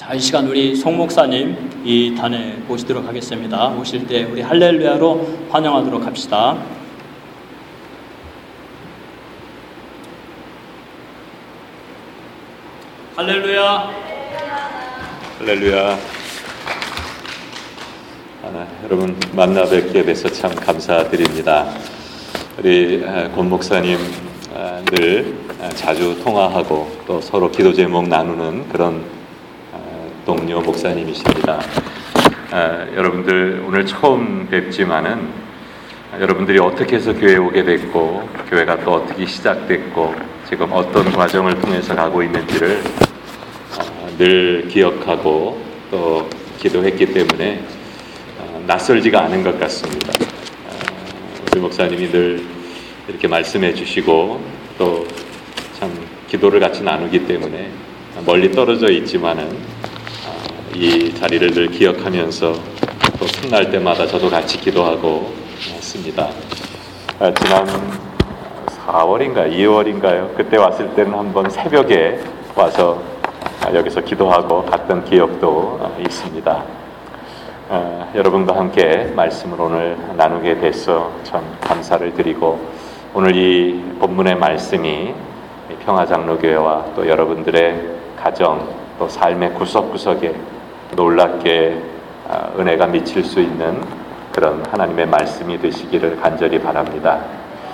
자, 이 시간 우리 송 목사님 이 단에 모시도록 하겠습니다. 오실 때 우리 할렐루야로 환영하도록 합시다. 할렐루야. 할렐루야. 여러분 만나 뵙게 돼서 참 감사드립니다. 우리 권 목사님 늘 자주 통화하고 또 서로 기도 제목 나누는 그런 동료 목사님이십니다. 여러분들 오늘 처음 뵙지만은 여러분들이 어떻게 해서 교회에 오게 됐고 교회가 또 어떻게 시작됐고 지금 어떤 과정을 통해서 가고 있는지를 늘 기억하고 또 기도했기 때문에 낯설지가 않은 것 같습니다. 우리 목사님이 늘 이렇게 말씀해 주시고 또 참 기도를 같이 나누기 때문에 멀리 떨어져 있지만은 이 자리를 늘 기억하면서 또 틈날 때마다 저도 같이 기도하고 있습니다. 지난 4월인가 2월인가요? 그때 왔을 때는 한번 새벽에 와서 여기서 기도하고 갔던 기억도 있습니다. 여러분과 함께 말씀을 오늘 나누게 돼서 참 감사를 드리고 오늘 이 본문의 말씀이 평화장로교회와 또 여러분들의 가정 또 삶의 구석구석에 놀랍게 은혜가 미칠 수 있는 그런 하나님의 말씀이 되시기를 간절히 바랍니다.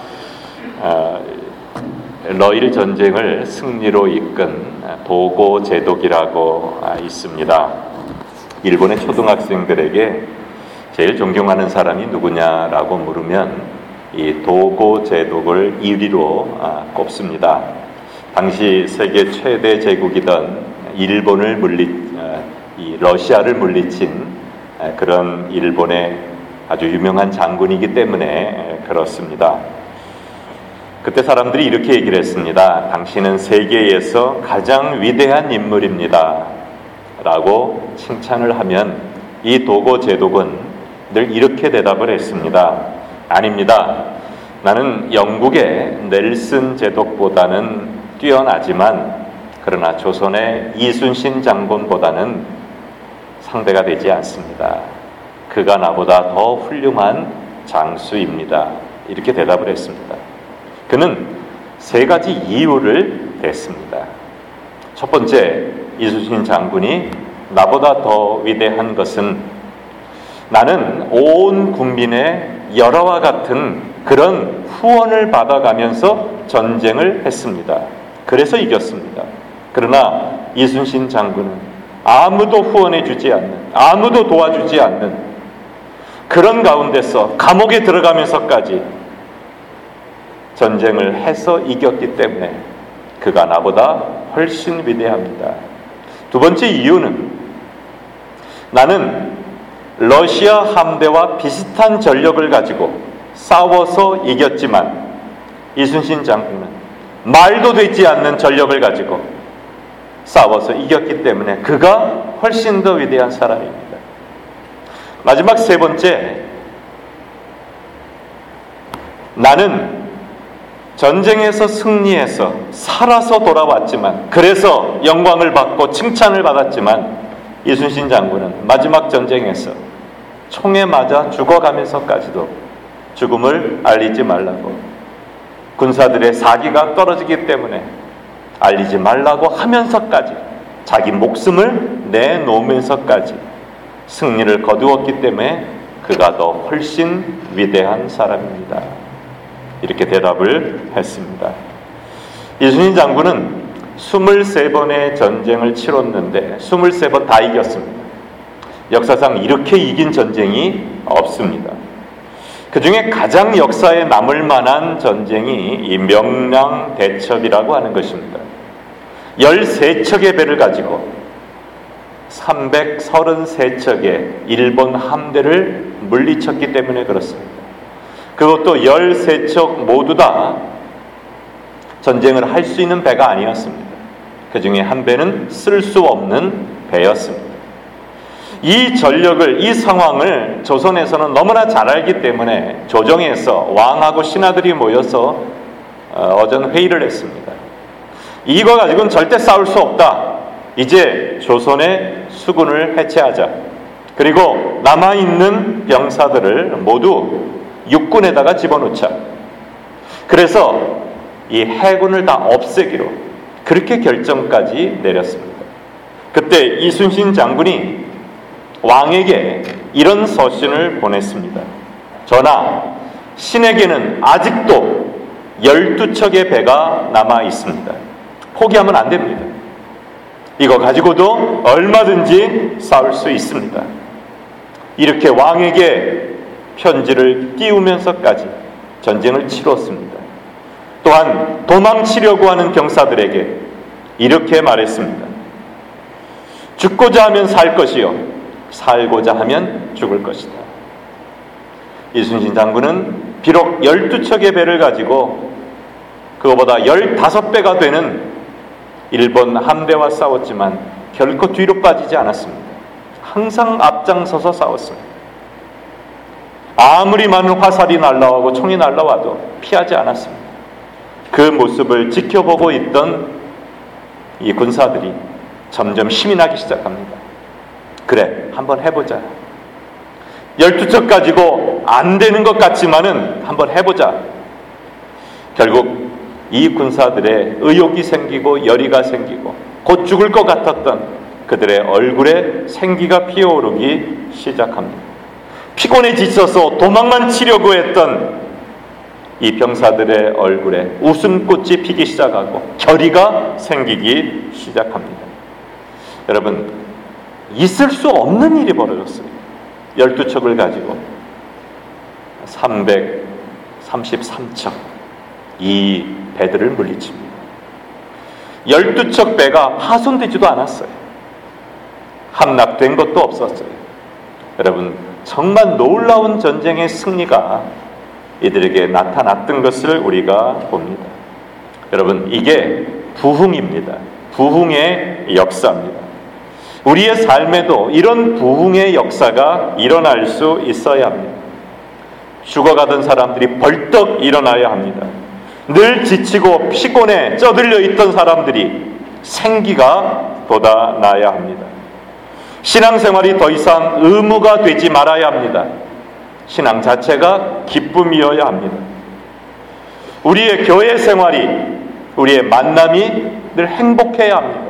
러일 전쟁을 승리로 이끈 도고 제독이라고 있습니다. 일본의 초등학생들에게 제일 존경하는 사람이 누구냐라고 물으면 이 도고 제독을 1위로 꼽습니다. 당시 세계 최대 제국이던 일본을 이 러시아를 물리친 그런 일본의 아주 유명한 장군이기 때문에 그렇습니다. 그때 사람들이 이렇게 얘기를 했습니다. 당신은 세계에서 가장 위대한 인물입니다 라고 칭찬을 하면 이 도고 제독은 늘 이렇게 대답을 했습니다. 아닙니다. 나는 영국의 넬슨 제독보다는 뛰어나지만 그러나 조선의 이순신 장군보다는 상대가 되지 않습니다. 그가 나보다 더 훌륭한 장수입니다. 이렇게 대답을 했습니다. 그는 세 가지 이유를 댔습니다. 첫 번째, 이순신 장군이 나보다 더 위대한 것은 나는 온 국민의 열화와 같은 그런 후원을 받아가면서 전쟁을 했습니다. 그래서 이겼습니다. 그러나 이순신 장군은 아무도 후원해주지 않는, 아무도 도와주지 않는 그런 가운데서 감옥에 들어가면서까지 전쟁을 해서 이겼기 때문에 그가 나보다 훨씬 위대합니다. 두 번째 이유는 나는 러시아 함대와 비슷한 전력을 가지고 싸워서 이겼지만 이순신 장군은 말도 되지 않는 전력을 가지고 싸워서 이겼기 때문에 그가 훨씬 더 위대한 사람입니다. 마지막 세 번째, 나는 전쟁에서 승리해서 살아서 돌아왔지만 그래서 영광을 받고 칭찬을 받았지만 이순신 장군은 마지막 전쟁에서 총에 맞아 죽어가면서까지도 죽음을 알리지 말라고 군사들의 사기가 떨어지기 때문에 알리지 말라고 하면서까지 자기 목숨을 내놓으면서까지 승리를 거두었기 때문에 그가 더 훨씬 위대한 사람입니다. 이렇게 대답을 했습니다. 이순신 장군은 23번의 전쟁을 치렀는데 23번 다 이겼습니다. 역사상 이렇게 이긴 전쟁이 없습니다. 그 중에 가장 역사에 남을 만한 전쟁이 이 명량대첩이라고 하는 것입니다. 13척의 배를 가지고 333척의 일본 함대를 물리쳤기 때문에 그렇습니다. 그것도 13척 모두 다 전쟁을 할 수 있는 배가 아니었습니다. 그 중에 한 배는 쓸 수 없는 배였습니다. 이 전력을, 이 상황을 조선에서는 너무나 잘 알기 때문에 조정에서 왕하고 신하들이 모여서 어전 회의를 했습니다. 이거 가지고는 절대 싸울 수 없다. 이제 조선의 수군을 해체하자. 그리고 남아있는 병사들을 모두 육군에다가 집어넣자. 그래서 이 해군을 다 없애기로 그렇게 결정까지 내렸습니다. 그때 이순신 장군이 왕에게 이런 서신을 보냈습니다. 전하, 신에게는 아직도 12척의 배가 남아 있습니다. 포기하면 안 됩니다. 이거 가지고도 얼마든지 싸울 수 있습니다. 이렇게 왕에게 편지를 띄우면서까지 전쟁을 치렀습니다. 또한 도망치려고 하는 병사들에게 이렇게 말했습니다. 죽고자 하면 살 것이요, 살고자 하면 죽을 것이다. 이순신 장군은 비록 12척의 배를 가지고 그거보다 15배가 되는 일본 함대와 싸웠지만 결코 뒤로 빠지지 않았습니다. 항상 앞장서서 싸웠습니다. 아무리 많은 화살이 날라오고 총이 날라와도 피하지 않았습니다. 그 모습을 지켜보고 있던 이 군사들이 점점 힘이 나기 시작합니다. 그래, 한번 해보자. 12척 가지고 안 되는 것 같지만은 한번 해보자. 결국 이 군사들의 의욕이 생기고 열의가 생기고 곧 죽을 것 같았던 그들의 얼굴에 생기가 피어오르기 시작합니다. 피곤에 지쳐서 도망만 치려고 했던 이 병사들의 얼굴에 웃음꽃이 피기 시작하고 결의가 생기기 시작합니다. 여러분, 있을 수 없는 일이 벌어졌어요. 12척을 가지고 333척 이 배들을 물리칩니다. 12척 배가 파손되지도 않았어요. 함락된 것도 없었어요. 여러분, 정말 놀라운 전쟁의 승리가 이들에게 나타났던 것을 우리가 봅니다. 여러분, 이게 부흥입니다. 부흥의 역사입니다. 우리의 삶에도 이런 부흥의 역사가 일어날 수 있어야 합니다. 죽어가던 사람들이 벌떡 일어나야 합니다. 늘 지치고 피곤에 쩌들려 있던 사람들이 생기가 돋아나야 합니다. 신앙생활이 더 이상 의무가 되지 말아야 합니다. 신앙 자체가 기쁨이어야 합니다. 우리의 교회 생활이, 우리의 만남이 늘 행복해야 합니다.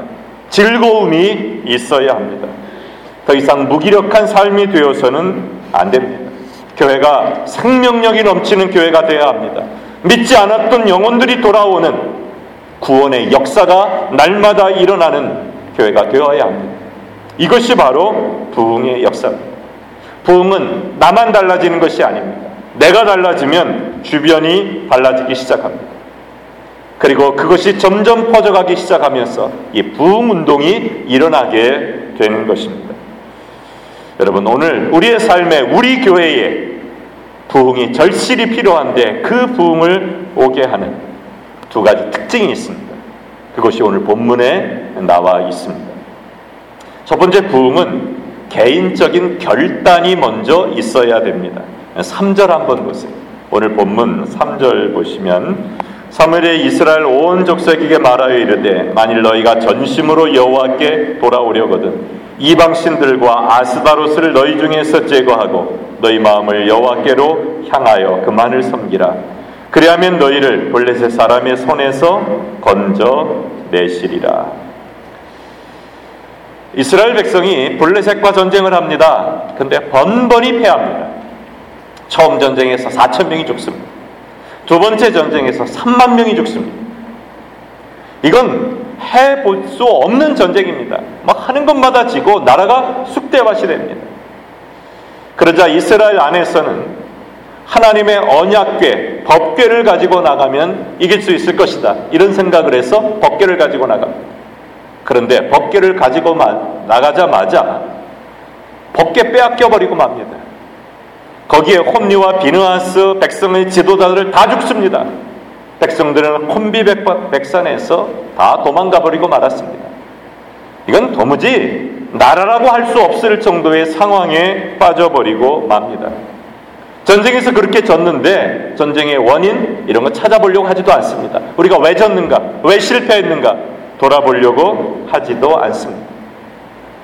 즐거움이 있어야 합니다. 더 이상 무기력한 삶이 되어서는 안 됩니다. 교회가 생명력이 넘치는 교회가 되어야 합니다. 믿지 않았던 영혼들이 돌아오는 구원의 역사가 날마다 일어나는 교회가 되어야 합니다. 이것이 바로 부흥의 역사입니다. 부흥은 나만 달라지는 것이 아닙니다. 내가 달라지면 주변이 달라지기 시작합니다. 그리고 그것이 점점 퍼져가기 시작하면서 이 부흥운동이 일어나게 되는 것입니다. 여러분, 오늘 우리의 삶에, 우리 교회에 부흥이 절실히 필요한데 그 부흥을 오게 하는 두 가지 특징이 있습니다. 그것이 오늘 본문에 나와 있습니다. 첫 번째, 부흥은 개인적인 결단이 먼저 있어야 됩니다. 3절 한번 보세요. 오늘 본문 3절 보시면, 사무엘이 이스라엘 온 족속에게 말하여 이르되 만일 너희가 전심으로 여호와께 돌아오려거든 이방 신들과 아스다로스를 너희 중에서 제거하고 너희 마음을 여호와께로 향하여 그만을 섬기라. 그리하면 너희를 블레셋 사람의 손에서 건져내시리라. 이스라엘 백성이 블레셋과 전쟁을 합니다. 근데 번번이 패합니다. 처음 전쟁에서 4,000명이 죽습니다. 두 번째 전쟁에서 3만 명이 죽습니다. 이건 해볼 수 없는 전쟁입니다. 막 하는 것마다 지고 나라가 쑥대밭이 됩니다. 그러자 이스라엘 안에서는 하나님의 언약궤, 법궤를 가지고 나가면 이길 수 있을 것이다, 이런 생각을 해서 법궤를 가지고 나갑니다. 그런데 법궤를 가지고 나가자마자 법궤 빼앗겨버리고 맙니다. 거기에 홈리와 비느하스 백성의 지도자들을 다 죽습니다. 백성들은 혼비백산에서 다 도망가버리고 말았습니다. 이건 도무지 나라라고 할 수 없을 정도의 상황에 빠져버리고 맙니다. 전쟁에서 그렇게 졌는데 전쟁의 원인 이런 거 찾아보려고 하지도 않습니다. 우리가 왜 졌는가, 왜 실패했는가 돌아보려고 하지도 않습니다.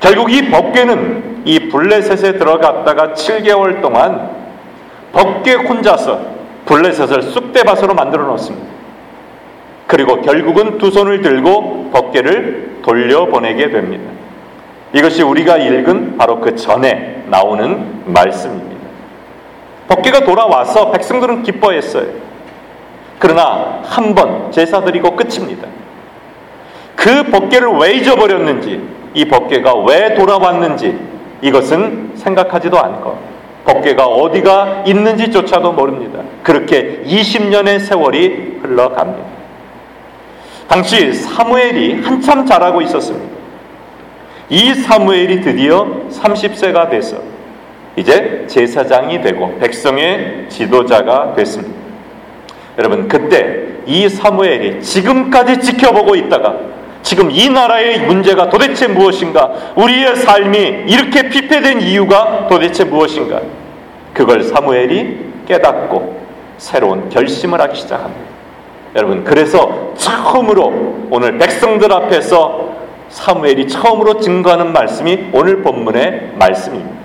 결국 이 법궤는 이 블레셋에 들어갔다가 7개월 동안 법궤 혼자서 블레셋을 쑥대밭으로 만들어 놓습니다. 그리고 결국은 두 손을 들고 법궤를 돌려보내게 됩니다. 이것이 우리가 읽은 바로 그 전에 나오는 말씀입니다. 법궤가 돌아와서 백성들은 기뻐했어요. 그러나 한 번 제사 드리고 끝입니다. 그 법궤를 왜 잊어버렸는지, 이 법궤가 왜 돌아왔는지 이것은 생각하지도 않고 법궤가 어디가 있는지조차도 모릅니다. 그렇게 20년의 세월이 흘러갑니다. 당시 사무엘이 한참 자라고 있었습니다. 이 사무엘이 드디어 30세가 돼서 이제 제사장이 되고 백성의 지도자가 됐습니다. 여러분, 그때 이 사무엘이 지금까지 지켜보고 있다가 지금 이 나라의 문제가 도대체 무엇인가, 우리의 삶이 이렇게 피폐된 이유가 도대체 무엇인가, 그걸 사무엘이 깨닫고 새로운 결심을 하기 시작합니다. 여러분, 그래서 처음으로 오늘 백성들 앞에서 사무엘이 처음으로 증거하는 말씀이 오늘 본문의 말씀입니다.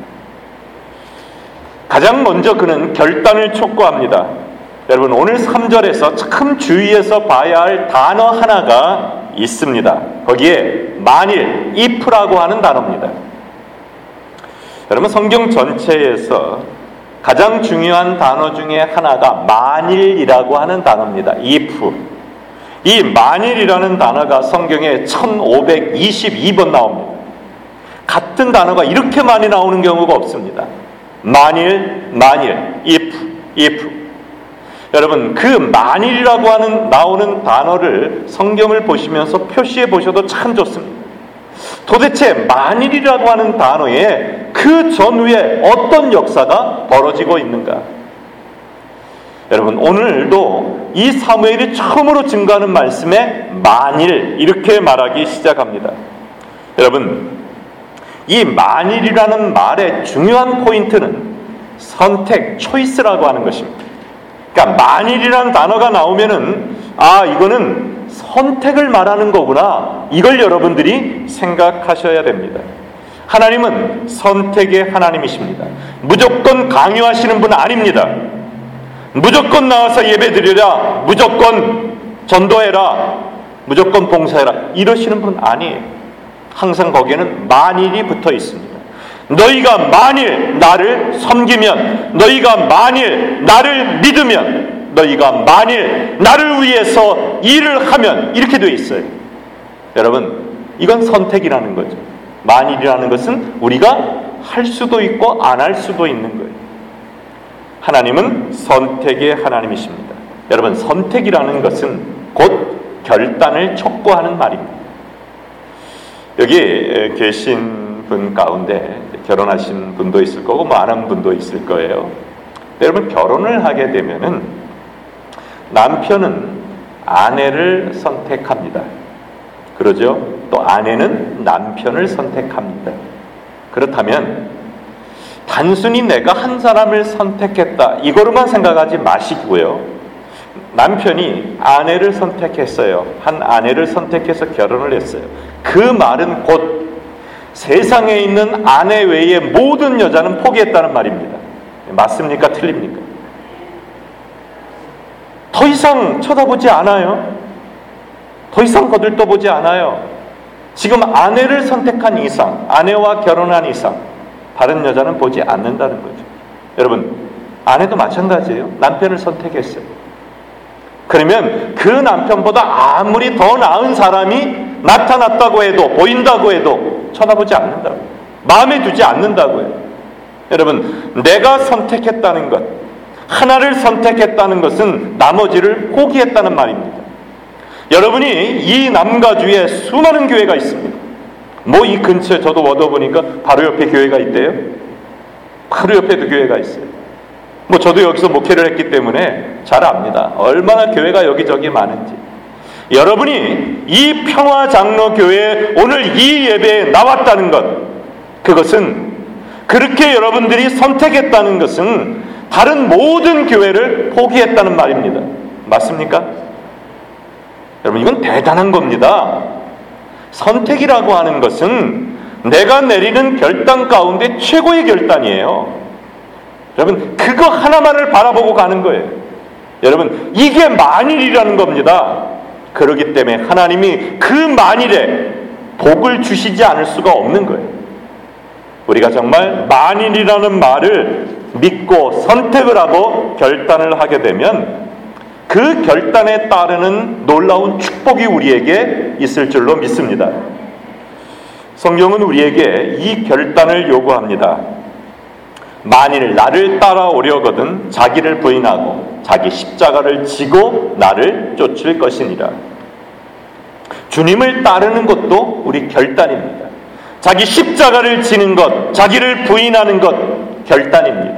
가장 먼저 그는 결단을 촉구합니다. 여러분, 오늘 3절에서 참 주의해서 봐야 할 단어 하나가 있습니다. 거기에 만일, if라고 하는 단어입니다. 여러분, 성경 전체에서 가장 중요한 단어 중에 하나가 만일이라고 하는 단어입니다. if. 이 만일이라는 단어가 성경에 1522번 나옵니다. 같은 단어가 이렇게 많이 나오는 경우가 없습니다. 만일, if. 여러분, 그 만일이라고 하는 나오는 단어를 성경을 보시면서 표시해 보셔도 참 좋습니다. 도대체 만일이라고 하는 단어에 그 전후에 어떤 역사가 벌어지고 있는가? 여러분, 오늘도 이 사무엘이 처음으로 증거하는 말씀에 만일 이렇게 말하기 시작합니다. 여러분, 이 만일이라는 말의 중요한 포인트는 선택, 초이스라고 하는 것입니다. 그러니까 만일이라는 단어가 나오면은 이거는 선택을 말하는 거구나, 이걸 여러분들이 생각하셔야 됩니다. 하나님은 선택의 하나님이십니다. 무조건 강요하시는 분 아닙니다. 무조건 나와서 예배드리라, 무조건 전도해라, 무조건 봉사해라, 이러시는 분 아니에요. 항상 거기에는 만일이 붙어 있습니다. 너희가 만일 나를 섬기면, 너희가 만일 나를 믿으면, 너희가 만일 나를 위해서 일을 하면, 이렇게 되어 있어요. 여러분, 이건 선택이라는 거죠. 만일이라는 것은 우리가 할 수도 있고 안 할 수도 있는 거예요. 하나님은 선택의 하나님이십니다. 여러분, 선택이라는 것은 곧 결단을 촉구하는 말입니다. 여기 계신 분 가운데 결혼하신 분도 있을 거고 안 한 분도 있을 거예요. 여러분, 결혼을 하게 되면은 남편은 아내를 선택합니다. 그러죠? 또 아내는 남편을 선택합니다. 그렇다면 단순히 내가 한 사람을 선택했다, 이거로만 생각하지 마시고요. 남편이 아내를 선택했어요. 한 아내를 선택해서 결혼을 했어요. 그 말은 곧 세상에 있는 아내 외의 모든 여자는 포기했다는 말입니다. 맞습니까? 틀립니까? 더 이상 쳐다보지 않아요. 더 이상 거들떠보지 않아요. 지금 아내를 선택한 이상, 아내와 결혼한 이상 다른 여자는 보지 않는다는 거죠. 여러분, 아내도 마찬가지예요. 남편을 선택했어요. 그러면 그 남편보다 아무리 더 나은 사람이 나타났다고 해도, 보인다고 해도 쳐다보지 않는다고요. 마음에 두지 않는다고요. 여러분, 내가 선택했다는 것, 하나를 선택했다는 것은 나머지를 포기했다는 말입니다. 여러분이 이 남가주에 수많은 교회가 있습니다. 뭐 이 근처에 저도 얻어보니까 바로 옆에 교회가 있대요. 바로 옆에도 교회가 있어요. 뭐 저도 여기서 목회를 했기 때문에 잘 압니다. 얼마나 교회가 여기저기 많은지. 여러분이 이 평화장로교회에 오늘 이 예배에 나왔다는 것, 그것은 그렇게 여러분들이 선택했다는 것은 다른 모든 교회를 포기했다는 말입니다. 맞습니까? 여러분, 이건 대단한 겁니다. 선택이라고 하는 것은 내가 내리는 결단 가운데 최고의 결단이에요. 여러분, 그거 하나만을 바라보고 가는 거예요. 여러분, 이게 만일이라는 겁니다. 그렇기 때문에 하나님이 그 만일에 복을 주시지 않을 수가 없는 거예요. 우리가 정말 만일이라는 말을 믿고 선택을 하고 결단을 하게 되면 그 결단에 따르는 놀라운 축복이 우리에게 있을 줄로 믿습니다. 성경은 우리에게 이 결단을 요구합니다. 만일 나를 따라오려거든 자기를 부인하고 자기 십자가를 지고 나를 쫓을 것이니라. 주님을 따르는 것도 우리 결단입니다. 자기 십자가를 지는 것, 자기를 부인하는 것, 결단입니다.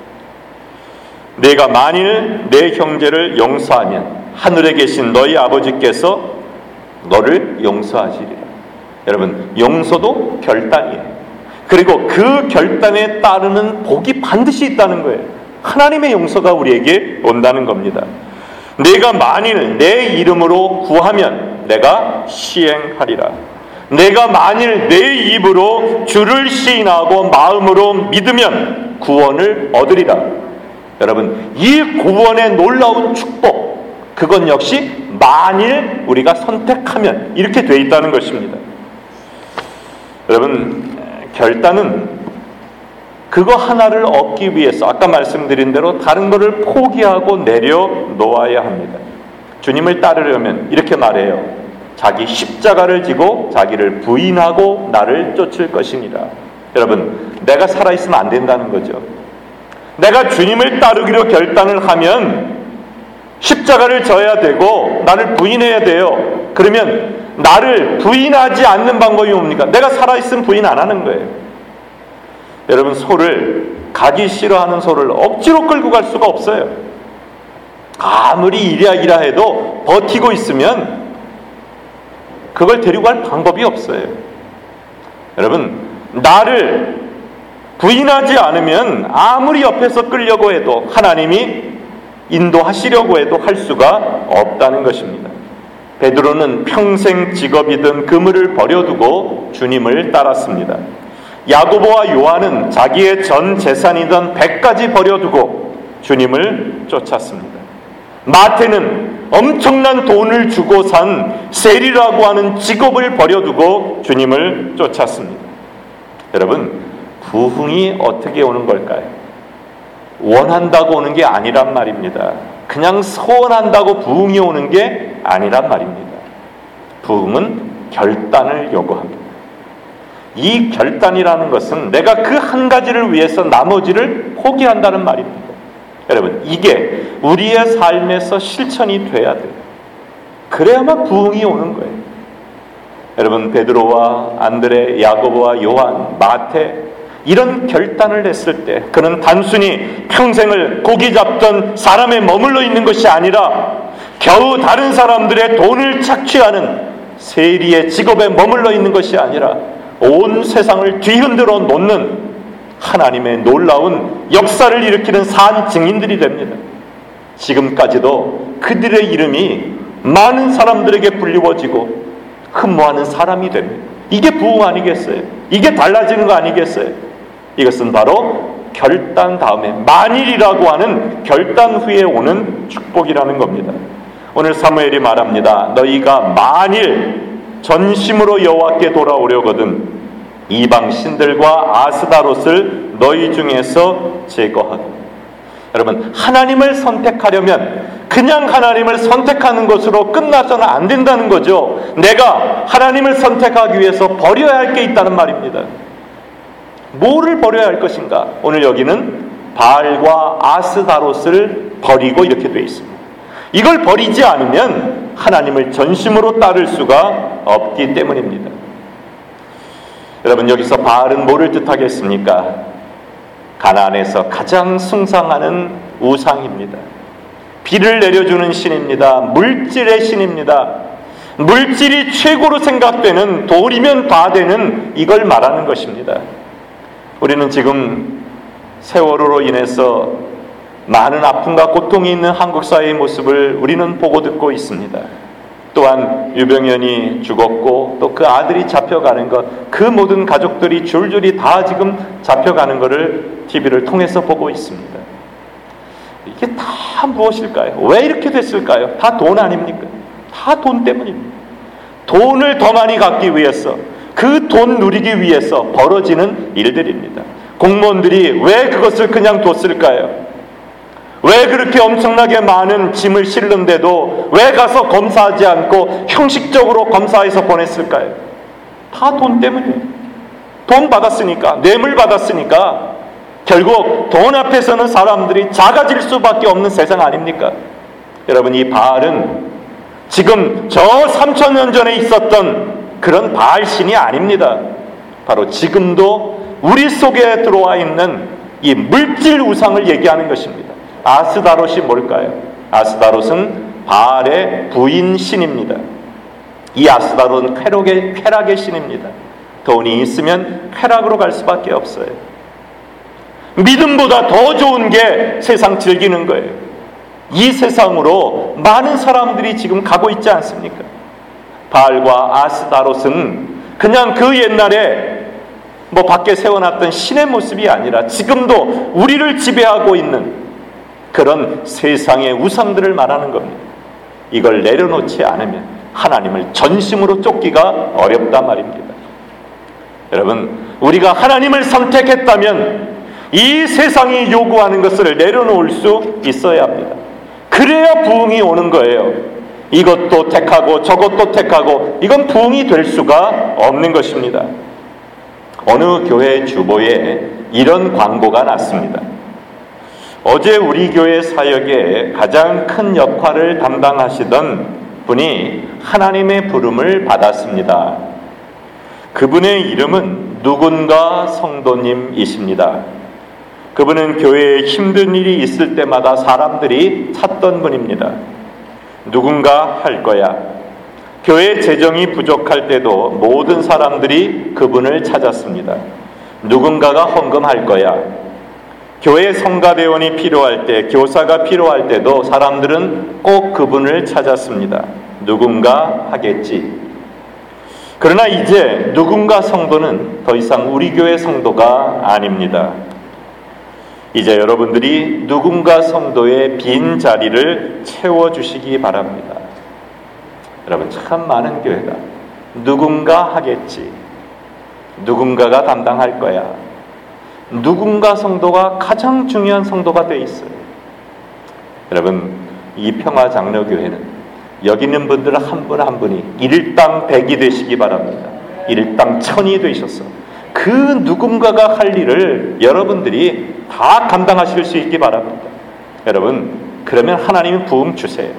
내가 만일 내 형제를 용서하면 하늘에 계신 너희 아버지께서 너를 용서하시리라. 여러분, 용서도 결단이에요. 그리고 그 결단에 따르는 복이 반드시 있다는 거예요. 하나님의 용서가 우리에게 온다는 겁니다. 내가 만일 내 이름으로 구하면 내가 시행하리라. 내가 만일 내 입으로 주를 시인하고 마음으로 믿으면 구원을 얻으리라. 여러분, 이 구원의 놀라운 축복, 그건 역시 만일 우리가 선택하면 이렇게 돼 있다는 것입니다. 여러분, 결단은 그거 하나를 얻기 위해서 아까 말씀드린 대로 다른 것을 포기하고 내려놓아야 합니다. 주님을 따르려면 이렇게 말해요. 자기 십자가를 지고 자기를 부인하고 나를 쫓을 것이니라. 여러분, 내가 살아있으면 안 된다는 거죠. 내가 주님을 따르기로 결단을 하면 십자가를 져야 되고 나를 부인해야 돼요. 그러면 나를 부인하지 않는 방법이 뭡니까? 내가 살아있으면 부인 안 하는 거예요. 여러분, 소를, 가기 싫어하는 소를 억지로 끌고 갈 수가 없어요. 아무리 이랴이랴 해도 버티고 있으면 그걸 데리고 갈 방법이 없어요. 여러분, 나를 부인하지 않으면 아무리 옆에서 끌려고 해도 하나님이 인도하시려고 해도 할 수가 없다는 것입니다. 베드로는 평생 직업이던 그물을 버려두고 주님을 따랐습니다. 야고보와 요한은 자기의 전 재산이던 배까지 버려두고 주님을 쫓았습니다. 마태는 엄청난 돈을 주고 산 세리라고 하는 직업을 버려두고 주님을 쫓았습니다. 여러분, 부흥이 어떻게 오는 걸까요? 원한다고 오는 게 아니란 말입니다. 그냥 소원한다고 부흥이 오는 게 아니란 말입니다. 부흥은 결단을 요구합니다. 이 결단이라는 것은 내가 그 한 가지를 위해서 나머지를 포기한다는 말입니다. 여러분, 이게 우리의 삶에서 실천이 돼야 돼요. 그래야만 부흥이 오는 거예요. 여러분, 베드로와 안드레, 야고보와 요한, 마태, 이런 결단을 했을 때 그는 단순히 평생을 고기 잡던 사람에 머물러 있는 것이 아니라 겨우 다른 사람들의 돈을 착취하는 세리의 직업에 머물러 있는 것이 아니라 온 세상을 뒤흔들어 놓는 하나님의 놀라운 역사를 일으키는 산 증인들이 됩니다. 지금까지도 그들의 이름이 많은 사람들에게 불리워지고 흠모하는 사람이 됩니다. 이게 부흥 아니겠어요? 이게 달라지는 거 아니겠어요? 이것은 바로 결단 다음에 만일이라고 하는 결단 후에 오는 축복이라는 겁니다. 오늘 사무엘이 말합니다. 너희가 만일 전심으로 여호와께 돌아오려거든 이방 신들과 아스다롯을 너희 중에서 제거하라. 여러분, 하나님을 선택하려면 그냥 하나님을 선택하는 것으로 끝나서는 안 된다는 거죠. 내가 하나님을 선택하기 위해서 버려야 할 게 있다는 말입니다. 뭐를 버려야 할 것인가? 오늘 여기는 바알과 아스다롯을 버리고 이렇게 되어 있습니다. 이걸 버리지 않으면 하나님을 전심으로 따를 수가 없기 때문입니다. 여러분, 여기서 바알은 뭐를 뜻하겠습니까? 가나안에서 가장 숭상하는 우상입니다. 비를 내려주는 신입니다. 물질의 신입니다. 물질이 최고로 생각되는, 돌이면 다 되는, 이걸 말하는 것입니다. 우리는 지금 세월호로 인해서 많은 아픔과 고통이 있는 한국 사회의 모습을 우리는 보고 듣고 있습니다. 또한 유병현이 죽었고 또 그 아들이 잡혀가는 것, 그 모든 가족들이 줄줄이 다 지금 잡혀가는 것을 TV를 통해서 보고 있습니다. 이게 다 무엇일까요? 왜 이렇게 됐을까요? 다 돈 아닙니까? 다 돈 때문입니다. 돈을 더 많이 갖기 위해서, 그 돈 누리기 위해서 벌어지는 일들입니다. 공무원들이 왜 그것을 그냥 뒀을까요? 왜 그렇게 엄청나게 많은 짐을 실는데도 왜 가서 검사하지 않고 형식적으로 검사해서 보냈을까요? 다 돈 때문이에요. 돈 받았으니까, 뇌물 받았으니까 결국 돈 앞에서는 사람들이 작아질 수밖에 없는 세상 아닙니까? 여러분, 이 바알은 지금 저 3000년 전에 있었던 그런 바알 신이 아닙니다. 바로 지금도 우리 속에 들어와 있는 이 물질 우상을 얘기하는 것입니다. 아스다롯이 뭘까요? 아스다롯은 바알의 부인 신입니다. 이 아스다롯은 쾌락의 신입니다. 돈이 있으면 쾌락으로 갈 수밖에 없어요. 믿음보다 더 좋은 게 세상 즐기는 거예요. 이 세상으로 많은 사람들이 지금 가고 있지 않습니까? 바알과 아스다롯은 그냥 그 옛날에 밖에 세워놨던 신의 모습이 아니라 지금도 우리를 지배하고 있는 그런 세상의 우상들을 말하는 겁니다. 이걸 내려놓지 않으면 하나님을 전심으로 쫓기가 어렵단 말입니다. 여러분, 우리가 하나님을 선택했다면 이 세상이 요구하는 것을 내려놓을 수 있어야 합니다. 그래야 부흥이 오는 거예요. 이것도 택하고 저것도 택하고 이건 부흥이 될 수가 없는 것입니다. 어느 교회 주보에 이런 광고가 났습니다. 어제 우리 교회 사역에 가장 큰 역할을 담당하시던 분이 하나님의 부름을 받았습니다. 그분의 이름은 누군가 성도님이십니다. 그분은 교회에 힘든 일이 있을 때마다 사람들이 찾던 분입니다. 누군가 할 거야. 교회 재정이 부족할 때도 모든 사람들이 그분을 찾았습니다. 누군가가 헌금할 거야. 교회 성가대원이 필요할 때, 교사가 필요할 때도 사람들은 꼭 그분을 찾았습니다. 누군가 하겠지. 그러나 이제 누군가 성도는 더 이상 우리 교회 성도가 아닙니다. 이제 여러분들이 누군가 성도의 빈 자리를 채워주시기 바랍니다. 여러분, 참 많은 교회가 누군가 하겠지, 누군가가 담당할 거야, 누군가 성도가 가장 중요한 성도가 돼 있어요. 여러분, 이 평화장로교회는 여기 있는 분들 한 분 한 분이 일당 100이 되시기 바랍니다. 일당 1000이 되셔서 그 누군가가 할 일을 여러분들이 다 감당하실 수 있기 바랍니다. 여러분, 그러면 하나님이 부흥 주세요.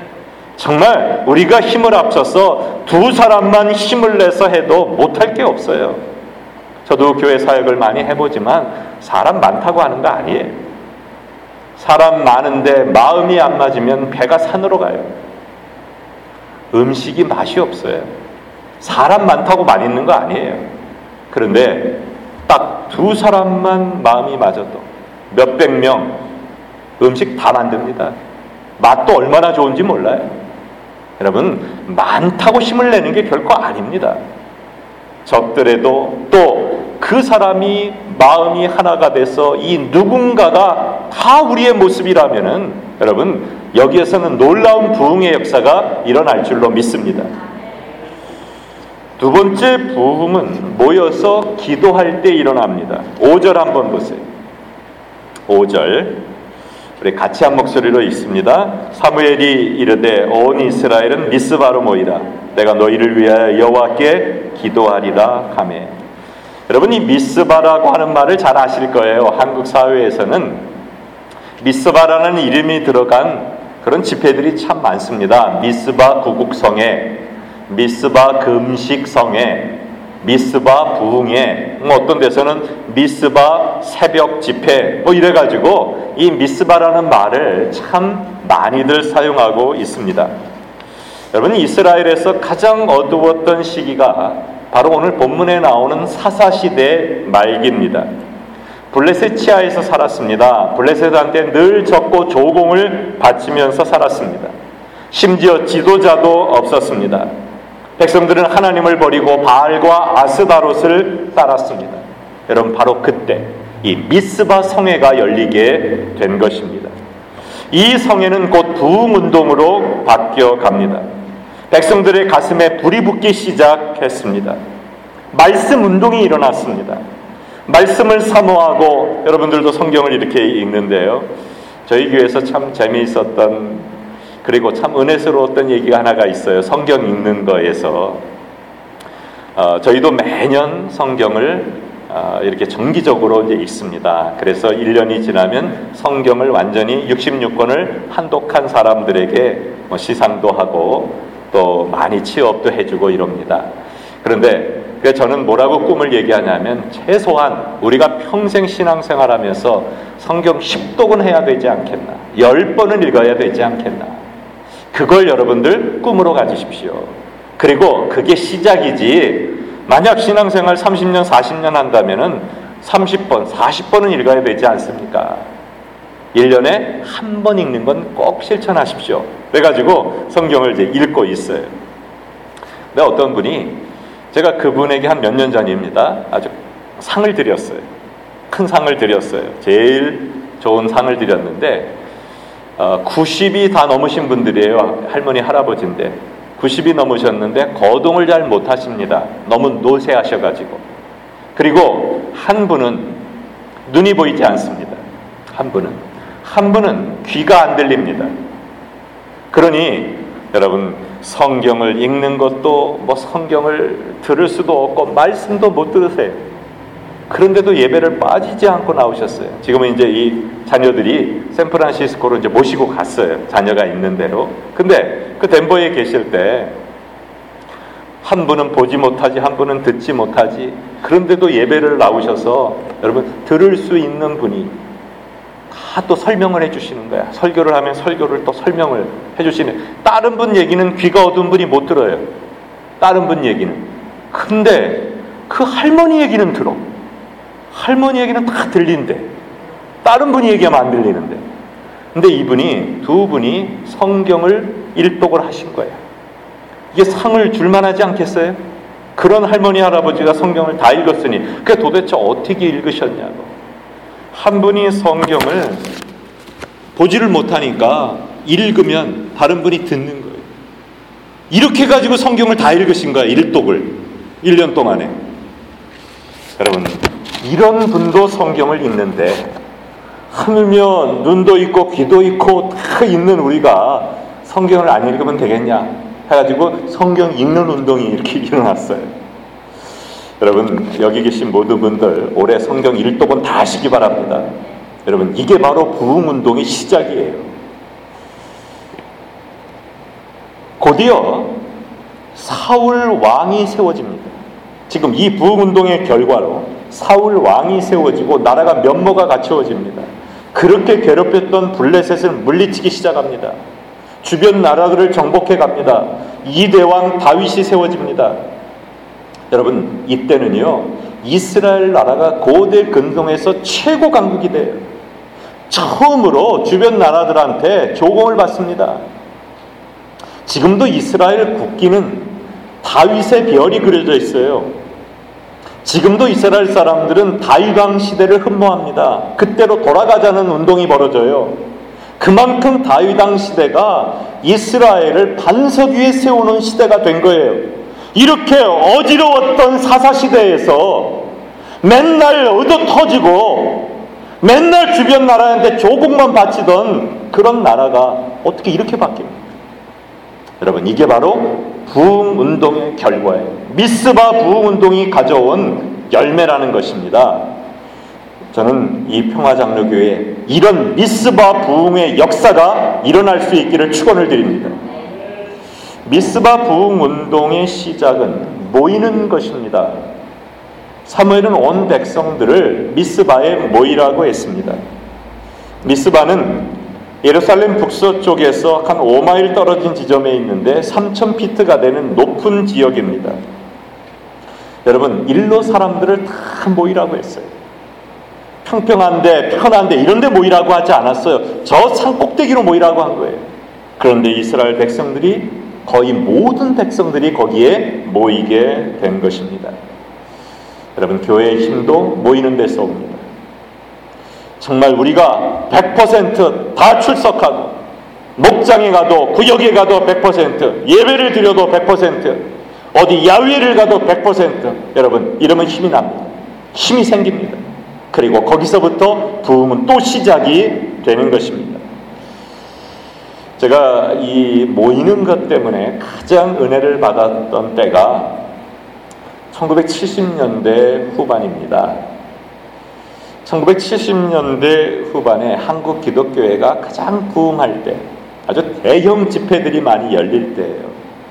정말 우리가 힘을 합쳐서 두 사람만 힘을 내서 해도 못할 게 없어요. 저도 교회 사역을 많이 해보지만 사람 많다고 하는 거 아니에요. 사람 많은데 마음이 안 맞으면 배가 산으로 가요. 음식이 맛이 없어요. 사람 많다고 맛있는 거 아니에요. 그런데 딱 두 사람만 마음이 맞아도 몇백 명 음식 다 만듭니다. 맛도 얼마나 좋은지 몰라요. 여러분, 많다고 힘을 내는 게 결코 아닙니다. 적더라도 또 그 사람이 마음이 하나가 돼서 이 누군가가 다 우리의 모습이라면은 여러분, 여기에서는 놀라운 부흥의 역사가 일어날 줄로 믿습니다. 두 번째 부흥은 모여서 기도할 때 일어납니다. 5절 한번 보세요. 5절 우리 같이 한 목소리로 읽습니다. 사무엘이 이르되 온 이스라엘은 미스바로 모이라. 내가 너희를 위하여 여호와께 기도하리라 하매. 여러분, 이 미스바라고 하는 말을 잘 아실 거예요. 한국 사회에서는 미스바라는 이름이 들어간 그런 집회들이 참 많습니다. 미스바 구국성회, 미스바 금식성회, 미스바 부흥회, 어떤 데서는 미스바 새벽 집회 이래가지고 이 미스바라는 말을 참 많이들 사용하고 있습니다. 여러분, 이스라엘에서 가장 어두웠던 시기가 바로 오늘 본문에 나오는 사사시대 말기입니다. 블레셋 치하에서 살았습니다. 블레셋한테 늘 적고 조공을 바치면서 살았습니다. 심지어 지도자도 없었습니다. 백성들은 하나님을 버리고 바알과 아스다롯을 따랐습니다. 여러분, 바로 그때 이 미스바 성회가 열리게 된 것입니다. 이 성회는 곧 부흥운동으로 바뀌어 갑니다. 백성들의 가슴에 불이 붙기 시작했습니다. 말씀 운동이 일어났습니다. 말씀을 사모하고, 여러분들도 성경을 이렇게 읽는데요, 저희 교회에서 참 재미있었던, 그리고 참 은혜스러웠던 얘기가 하나가 있어요. 성경 읽는 거에서 저희도 매년 성경을 이렇게 정기적으로 이제 읽습니다. 그래서 1년이 지나면 성경을 완전히 66권을 한독한 사람들에게 시상도 하고 또 많이 취업도 해주고 이럽니다. 그런데 저는 뭐라고 꿈을 얘기하냐면, 최소한 우리가 평생 신앙생활하면서 성경 10독은 해야 되지 않겠나, 10번은 읽어야 되지 않겠나, 그걸 여러분들 꿈으로 가지십시오. 그리고 그게 시작이지, 만약 신앙생활 30년 40년 한다면은 30번 40번은 읽어야 되지 않습니까? 1년에 한 번 읽는 건 꼭 실천하십시오. 그래가지고 성경을 이제 읽고 있어요. 근데 어떤 분이, 제가 그분에게 한 몇 년 전입니다, 아주 상을 드렸어요. 큰 상을 드렸어요. 제일 좋은 상을 드렸는데 90이 다 넘으신 분들이에요. 할머니 할아버지인데 90이 넘으셨는데 거동을 잘 못하십니다. 너무 노쇠하셔가지고. 그리고 한 분은 눈이 보이지 않습니다. 한 분은 귀가 안 들립니다. 그러니 여러분, 성경을 읽는 것도 성경을 들을 수도 없고 말씀도 못 들으세요. 그런데도 예배를 빠지지 않고 나오셨어요. 지금은 이제 이 자녀들이 샌프란시스코로 이제 모시고 갔어요. 자녀가 있는 대로. 근데 그 덴버에 계실 때 한 분은 보지 못하지, 한 분은 듣지 못하지. 그런데도 예배를 나오셔서 여러분, 들을 수 있는 분이 다 또 설명을 해주시는 거야. 설교를 하면 설교를 또 설명을 해주시는. 다른 분 얘기는 귀가 어두운 분이 못 들어요. 다른 분 얘기는. 근데 그 할머니 얘기는 들어. 할머니 얘기는 다 들린대. 다른 분이 얘기하면 안 들리는데. 근데 이분이, 두 분이 성경을 일독을 하신 거예요. 이게 상을 줄만하지 않겠어요? 그런 할머니 할아버지가 성경을 다 읽었으니 그게 도대체 어떻게 읽으셨냐고. 한 분이 성경을 보지를 못하니까 읽으면 다른 분이 듣는 거예요. 이렇게 가지고 성경을 다 읽으신 거예요. 일독을 1년 동안에. 여러분, 이런 분도 성경을 읽는데, 하물며 눈도 있고 귀도 있고 다 있는 우리가 성경을 안 읽으면 되겠냐 해가지고 성경 읽는 운동이 이렇게 일어났어요. 여러분, 여기 계신 모든 분들 올해 성경 1독은 다 하시기 바랍니다. 여러분, 이게 바로 부흥운동의 시작이에요. 곧이어 사울 왕이 세워집니다. 지금 이 부흥운동의 결과로 사울 왕이 세워지고 나라가 면모가 갖추어집니다. 그렇게 괴롭혔던 블레셋을 물리치기 시작합니다. 주변 나라들을 정복해 갑니다. 이대왕 다윗이 세워집니다. 여러분, 이때는요, 이스라엘 나라가 고대 근동에서 최고 강국이 돼요. 처음으로 주변 나라들한테 조공을 받습니다. 지금도 이스라엘 국기는 다윗의 별이 그려져 있어요. 지금도 이스라엘 사람들은 다윗왕 시대를 흠모합니다. 그때로 돌아가자는 운동이 벌어져요. 그만큼 다윗왕 시대가 이스라엘을 반석 위에 세우는 시대가 된 거예요. 이렇게 어지러웠던 사사시대에서 맨날 얻어 터지고 맨날 주변 나라한테 조공만 바치던 그런 나라가 어떻게 이렇게 바뀝니까? 여러분, 이게 바로 부흥운동의 결과예요. 미스바 부흥운동이 가져온 열매라는 것입니다. 저는 이 평화장로교회에 이런 미스바 부흥의 역사가 일어날 수 있기를 축원을 드립니다. 미스바 부흥운동의 시작은 모이는 것입니다. 사무엘은 온 백성들을 미스바에 모이라고 했습니다. 미스바는 예루살렘 북서쪽에서 한 5마일 떨어진 지점에 있는데 3,000피트가 되는 높은 지역입니다. 여러분, 일로 사람들을 다 모이라고 했어요. 평평한데 편한데 이런 데 모이라고 하지 않았어요. 저 산 꼭대기로 모이라고 한 거예요. 그런데 이스라엘 백성들이 거의 모든 백성들이 거기에 모이게 된 것입니다. 여러분, 교회의 힘도 모이는 데서 옵니다. 정말 우리가 100% 다 출석하고 목장에 가도 구역에 가도 100% 예배를 드려도 100% 어디 야외를 가도 100% 여러분, 이러면 힘이 납니다. 힘이 생깁니다. 그리고 거기서부터 부흥은 또 시작이 되는 것입니다. 제가 이 모이는 것 때문에 가장 은혜를 받았던 때가 1970년대 후반입니다. 1970년대 후반에 한국 기독교회가 가장 부흥할 때, 아주 대형 집회들이 많이 열릴 때예요.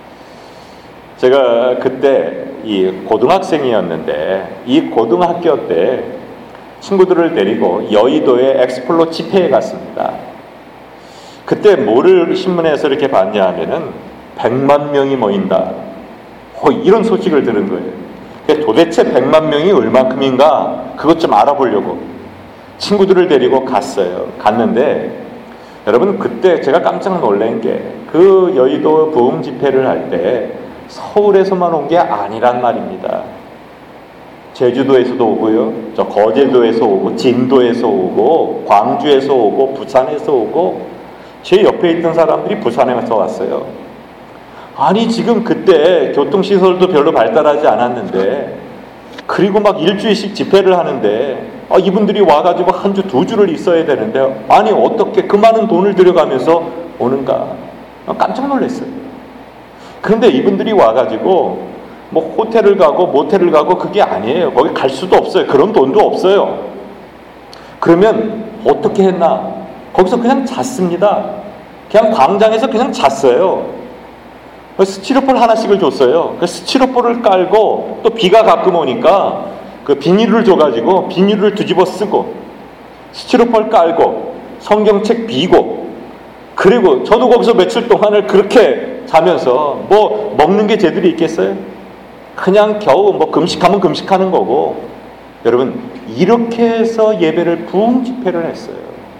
제가 그때 이 고등학생이었는데 이 고등학교 때 친구들을 데리고 여의도의 엑스플로 집회에 갔습니다. 그때 뭐를 신문에서 이렇게 봤냐 하면은 100만 명이 모인다, 이런 소식을 들은 거예요. 도대체 100만 명이 얼마큼인가 그것 좀 알아보려고 친구들을 데리고 갔어요. 갔는데 여러분, 그때 제가 깜짝 놀란 게 그 여의도 부흥 집회를 할 때 서울에서만 온 게 아니란 말입니다. 제주도에서도 오고요, 저 거제도에서 오고, 진도에서 오고, 광주에서 오고, 부산에서 오고, 제 옆에 있던 사람들이 부산에서 왔어요. 아니, 지금 그때 교통시설도 별로 발달하지 않았는데, 그리고 막 일주일씩 집회를 하는데, 이분들이 와가지고 한 주, 두 주를 있어야 되는데, 아니, 어떻게 그 많은 돈을 들여가면서 오는가? 깜짝 놀랐어요. 그런데 이분들이 와가지고, 뭐 호텔을 가고, 모텔을 가고, 그게 아니에요. 거기 갈 수도 없어요. 그런 돈도 없어요. 그러면 어떻게 했나? 거기서 그냥 잤습니다. 그냥 광장에서 그냥 잤어요. 스티로폴 하나씩을 줬어요. 그 스티로폴을 깔고, 또 비가 가끔 오니까 그 비닐을 줘가지고 비닐을 뒤집어 쓰고, 스티로폴 깔고, 성경책 비고, 그리고 저도 거기서 며칠 동안을 그렇게 자면서 뭐 먹는 게 제들이 있겠어요? 그냥 겨우 뭐 금식하면 금식하는 거고. 여러분, 이렇게 해서 예배를 부흥 집회를 했어요.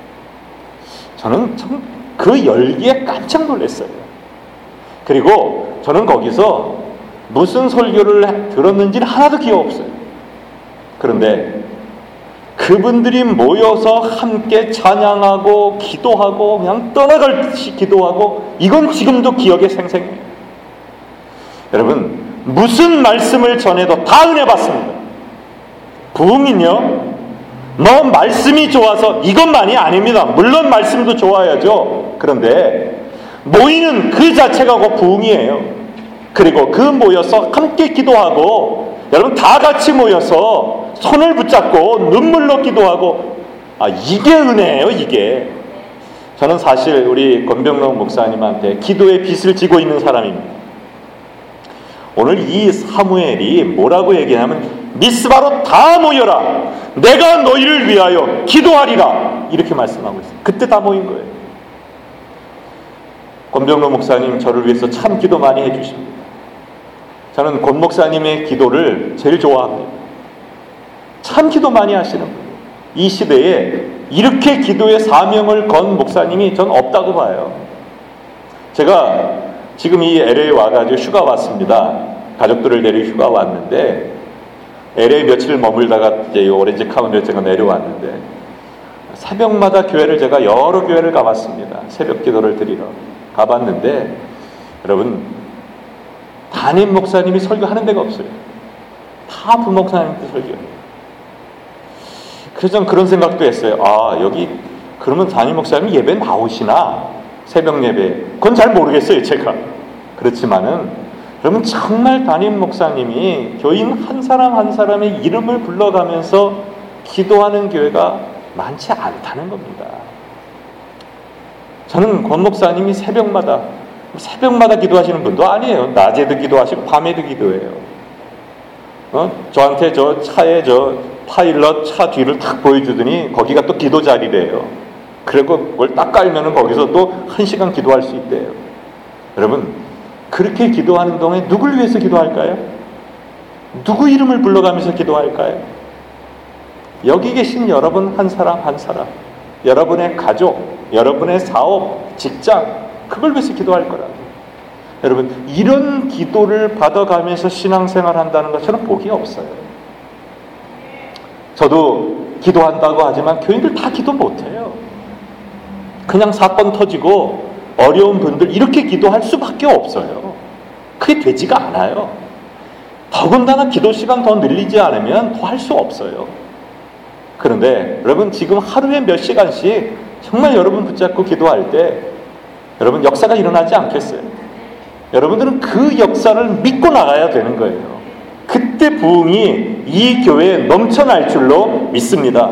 저는 참 그 열기에 깜짝 놀랐어요. 그리고 저는 거기서 무슨 설교를 들었는지는 하나도 기억 없어요. 그런데 그분들이 모여서 함께 찬양하고 기도하고 그냥 떠나갈 듯이 기도하고, 이건 지금도 기억에 생생해요. 여러분, 무슨 말씀을 전해도 다 은혜 받습니다. 부흥은요, 뭐 말씀이 좋아서 이것만이 아닙니다. 물론 말씀도 좋아야죠. 그런데 모이는 그 자체가 곧 부흥이에요. 그리고 그 모여서 함께 기도하고, 여러분 다 같이 모여서 손을 붙잡고 눈물로 기도하고, 이게 은혜예요. 이게. 저는 사실 우리 권병록 목사님한테 기도의 빚을 지고 있는 사람입니다. 오늘 이 사무엘이 뭐라고 얘기하냐면, 미스바로 다 모여라, 내가 너희를 위하여 기도하리라, 이렇게 말씀하고 있어요. 그때 다 모인 거예요. 권병록 목사님 저를 위해서 참 기도 많이 해주십니다. 저는 권 목사님의 기도를 제일 좋아합니다. 참 기도 많이 하시는 분이에요. 이 시대에 이렇게 기도의 사명을 건 목사님이 전 없다고 봐요. 제가 지금 이 LA 와가지고 휴가 왔습니다. 가족들을 데리고 휴가 왔는데, LA 며칠 머물다가 이제 오렌지 카운티에 제가 내려왔는데, 새벽마다 교회를, 제가 여러 교회를 가봤습니다. 새벽 기도를 드리러 가봤는데, 여러분, 담임 목사님이 설교하는 데가 없어요. 다 부목사님한테 설교해요. 그래서 저는 그런 생각도 했어요. 여기 그러면 담임 목사님이 예배 나오시나? 새벽 예배. 그건 잘 모르겠어요, 제가. 그렇지만은 여러분, 정말 담임 목사님이 교인 한 사람 한 사람의 이름을 불러가면서 기도하는 교회가 많지 않다는 겁니다. 저는 권 목사님이 새벽마다 기도하시는 분도 아니에요. 낮에도 기도하시고 밤에도 기도해요. 저한테 저 차에 저 파일럿 차 뒤를 탁 보여주더니 거기가 또 기도 자리래요. 그리고 그걸 딱 깔면은 거기서 또 1시간 기도할 수 있대요. 여러분, 그렇게 기도하는 동안 누굴 위해서 기도할까요? 누구 이름을 불러가면서 기도할까요? 여기 계신 여러분 한 사람 한 사람, 여러분의 가족, 여러분의 사업, 직장, 그걸 위해서 기도할 거라고. 여러분, 이런 기도를 받아가면서 신앙생활 한다는 것처럼 복이 없어요. 저도 기도한다고 하지만 교인들 다 기도 못해요. 그냥 사건 터지고 어려운 분들 이렇게 기도할 수밖에 없어요. 그게 되지가 않아요. 더군다나 기도 시간 더 늘리지 않으면 더 할 수 없어요. 그런데 여러분, 지금 하루에 몇 시간씩 정말 여러분 붙잡고 기도할 때 여러분 역사가 일어나지 않겠어요? 여러분들은 그 역사를 믿고 나가야 되는 거예요. 그때 부흥이 이 교회에 넘쳐날 줄로 믿습니다.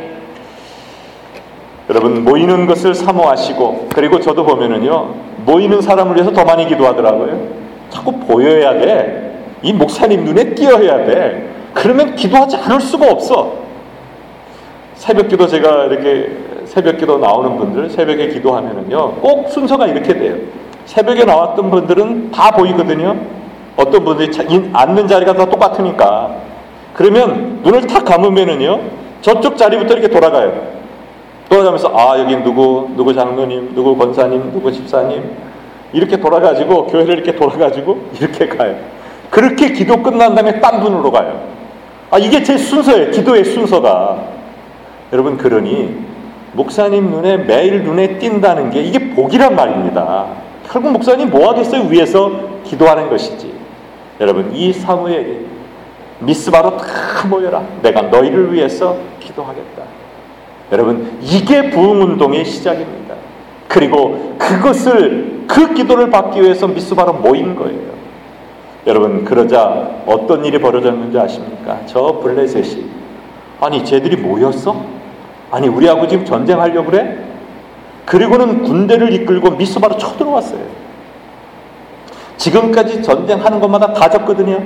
여러분, 모이는 것을 사모하시고, 그리고 저도 보면은요, 모이는 사람을 위해서 더 많이 기도하더라고요. 자꾸 보여야 돼. 이 목사님 눈에 띄어야 돼. 그러면 기도하지 않을 수가 없어. 새벽기도, 제가 이렇게 새벽기도 나오는 분들 새벽에 기도하면은요, 꼭 순서가 이렇게 돼요. 새벽에 나왔던 분들은 다 보이거든요. 어떤 분들이 앉는 자리가 다 똑같으니까. 그러면 눈을 탁 감으면은요, 저쪽 자리부터 이렇게 돌아가요. 돌아가면서 여기 누구 장로님, 누구 권사님, 누구 집사님 이렇게 돌아가지고, 교회를 이렇게 돌아가지고 이렇게 가요. 그렇게 기도 끝난 다음에 딴 분으로 가요. 이게 제 순서예요. 기도의 순서가. 여러분, 그러니 목사님 눈에, 매일 눈에 띈다는 게 이게 복이란 말입니다. 결국 목사님 뭐 하겠어요? 위에서 기도하는 것이지. 여러분, 이 사무엘이 미스바로 다 모여라. 내가 너희를 위해서 기도하겠다. 여러분, 이게 부흥운동의 시작입니다. 그리고 그 기도를 받기 위해서 미스바로 모인 거예요. 여러분, 그러자 어떤 일이 벌어졌는지 아십니까? 저 블레셋이, 쟤들이 모였어? 우리하고 지금 전쟁하려고 그래? 그리고는 군대를 이끌고 미스바로 쳐들어왔어요. 지금까지 전쟁하는 것마다 다 졌거든요.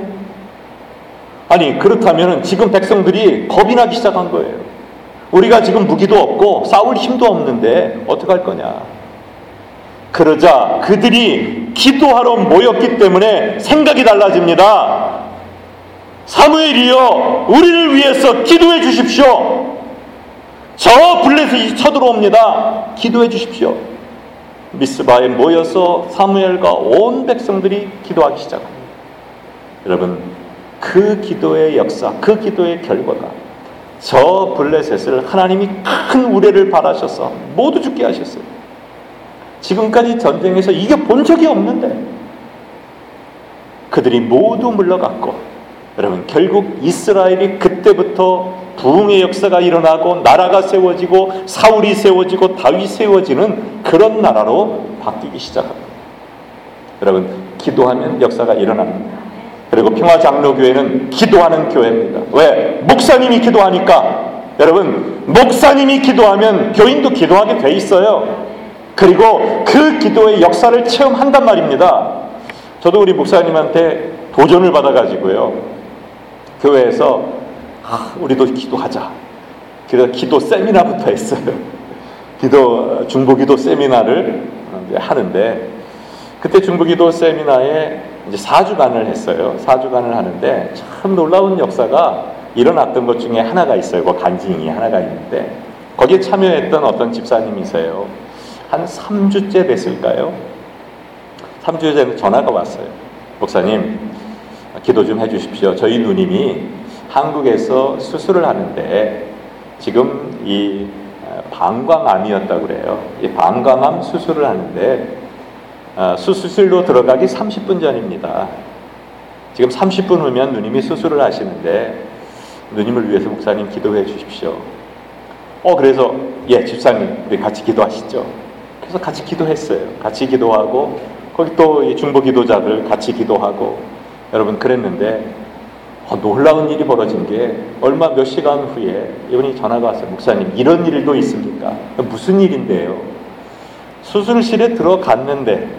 그렇다면 지금 백성들이 겁이 나기 시작한 거예요. 우리가 지금 무기도 없고 싸울 힘도 없는데 어떡할 거냐. 그러자 그들이 기도하러 모였기 때문에 생각이 달라집니다. 사무엘이여, 우리를 위해서 기도해 주십시오. 저 블레셋이 쳐들어옵니다. 기도해 주십시오. 미스바에 모여서 사무엘과 온 백성들이 기도하기 시작합니다. 여러분, 그 기도의 역사, 그 기도의 결과가 저 블레셋을 하나님이 큰 우레를 바라셔서 모두 죽게 하셨어요. 지금까지 전쟁에서 이겨본 적이 없는데 그들이 모두 물러갔고, 여러분, 결국 이스라엘이 그때부터 부흥의 역사가 일어나고 나라가 세워지고 사울이 세워지고 다윗이 세워지는 그런 나라로 바뀌기 시작합니다. 여러분, 기도하면 역사가 일어납니다. 그리고 평화장로교회는 기도하는 교회입니다. 왜? 목사님이 기도하니까. 여러분, 목사님이 기도하면 교인도 기도하게 돼 있어요. 그리고 그 기도의 역사를 체험한단 말입니다. 저도 우리 목사님한테 도전을 받아가지고요, 교회에서 우리도 기도하자. 그래서 기도 세미나부터 했어요. 중보기도 세미나를 하는데, 그때 중보기도 세미나에 이제 4주간을 했어요. 4주간을 하는데 참 놀라운 역사가 일어났던 것 중에 하나가 있어요. 그 간증이 하나가 있는데, 거기에 참여했던 어떤 집사님이세요. 한 3주째 됐을까요? 3주째 전에 전화가 왔어요. 목사님, 기도 좀 해주십시오. 저희 누님이 한국에서 수술을 하는데 지금 이 방광암이었다고 그래요. 이 방광암 수술을 하는데 수술실로 들어가기 30분 전입니다. 지금 30분 후면 누님이 수술을 하시는데 누님을 위해서 목사님 기도해 주십시오. 그래서 예, 집사님 우리 같이 기도하시죠. 그래서 같이 기도했어요. 같이 기도하고 거기 또 이 중보 기도자들 같이 기도하고, 여러분, 그랬는데 놀라운 일이 벌어진 게 얼마 몇 시간 후에 이분이 전화가 왔어요. 목사님, 이런 일도 있습니까? 무슨 일인데요? 수술실에 들어갔는데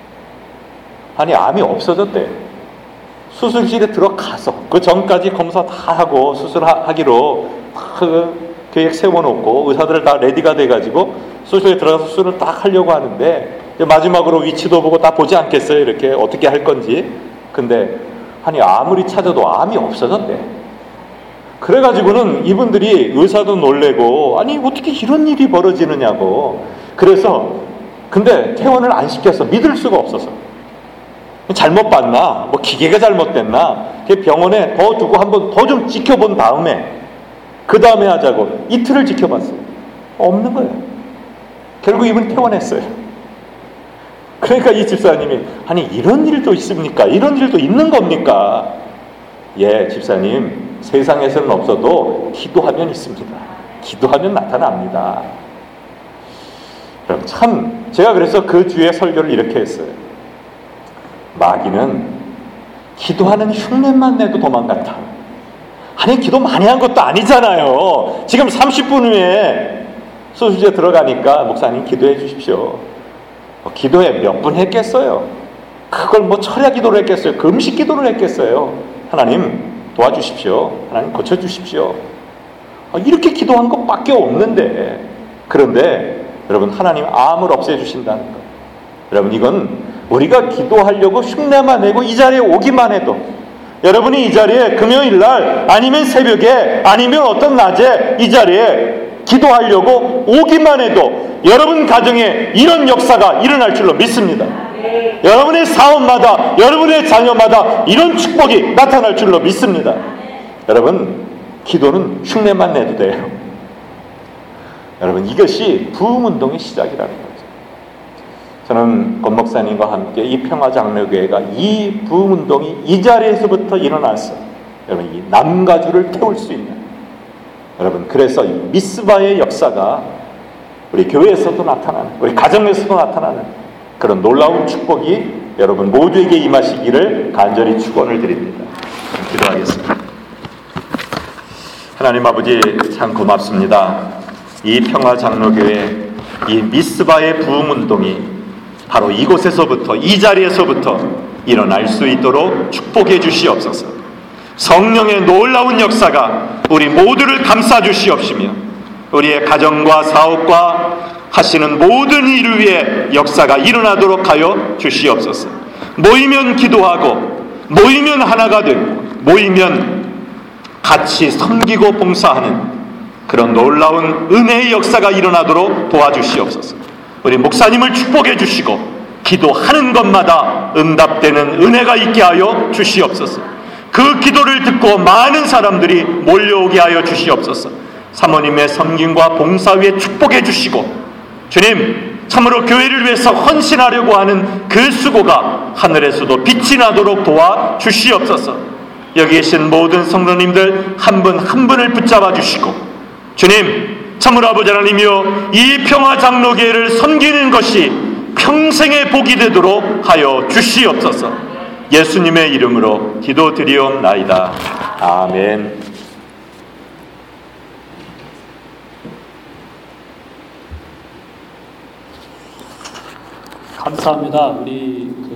암이 없어졌대요. 수술실에 들어가서 그 전까지 검사 다 하고 수술하기로 계획 세워놓고 의사들 다 레디가 돼가지고 수술에 들어가서 수술을 딱 하려고 하는데, 마지막으로 위치도 보고 다 보지 않겠어요? 이렇게 어떻게 할 건지. 근데 아무리 찾아도 암이 없어졌대. 그래가지고는 이분들이 의사도 놀래고, 어떻게 이런 일이 벌어지느냐고. 그래서 근데 퇴원을 안 시켜서 믿을 수가 없어서 잘못 봤나? 뭐 기계가 잘못됐나? 병원에 더 두고 한번 더 좀 지켜본 다음에 그 다음에 하자고 이틀을 지켜봤어요. 없는 거예요. 결국 이분 퇴원했어요. 그러니까 이 집사님이 아니 이런 일도 있습니까? 이런 일도 있는 겁니까? 예, 집사님, 세상에서는 없어도 기도하면 있습니다. 기도하면 나타납니다. 참 제가 그래서 그 주에 설교를 이렇게 했어요. 마귀는 기도하는 흉내만 내도 도망갔다. 아니 기도 많이 한 것도 아니잖아요. 지금 30분 후에 소수제 들어가니까 목사님 기도해 주십시오. 기도해 몇 분 했겠어요? 그걸 뭐 철야 기도를 했겠어요? 금식 기도를 했겠어요? 하나님 도와주십시오. 하나님 고쳐주십시오. 이렇게 기도한 것밖에 없는데, 그런데 여러분 하나님 암을 없애주신다는 것, 여러분 이건 우리가 기도하려고 흉내만 내고 이 자리에 오기만 해도, 여러분이 이 자리에 금요일날 아니면 새벽에 아니면 어떤 낮에 이 자리에 기도하려고 오기만 해도 여러분 가정에 이런 역사가 일어날 줄로 믿습니다. 여러분의 사업마다, 여러분의 자녀마다 이런 축복이 나타날 줄로 믿습니다. 여러분 기도는 흉내만 내도 돼요. 여러분 이것이 부흥운동의 시작이라는 거죠. 저는 권 목사님과 함께 이 평화장로교회가 이 부흥운동이 이 자리에서부터 일어났어. 여러분 이 남가주를 태울 수 있는, 여러분 그래서 이 미스바의 역사가 우리 교회에서도 나타나는, 우리 가정에서도 나타나는 그런 놀라운 축복이 여러분 모두에게 임하시기를 간절히 축원을 드립니다. 기도하겠습니다. 하나님 아버지 참 고맙습니다. 이 평화장로교회 이 미스바의 부흥운동이 바로 이곳에서부터, 이 자리에서부터 일어날 수 있도록 축복해 주시옵소서. 성령의 놀라운 역사가 우리 모두를 감싸 주시옵시며 우리의 가정과 사업과 하시는 모든 일 위에 역사가 일어나도록 하여 주시옵소서. 모이면 기도하고, 모이면 하나가 되고, 모이면 같이 섬기고 봉사하는 그런 놀라운 은혜의 역사가 일어나도록 도와주시옵소서. 우리 목사님을 축복해 주시고 기도하는 것마다 응답되는 은혜가 있게 하여 주시옵소서. 그 기도를 듣고 많은 사람들이 몰려오게 하여 주시옵소서. 사모님의 섬김과 봉사 위에 축복해 주시고, 주님 참으로 교회를 위해서 헌신하려고 하는 그 수고가 하늘에서도 빛이 나도록 도와주시옵소서. 여기 계신 모든 성도님들 한 분 한 분을 붙잡아 주시고, 주님 참으로 아버지 하나님이여 이 평화장로교회를 섬기는 것이 평생의 복이 되도록 하여 주시옵소서. 예수님의 이름으로 기도드리옵나이다. 아멘. 감사합니다. 우리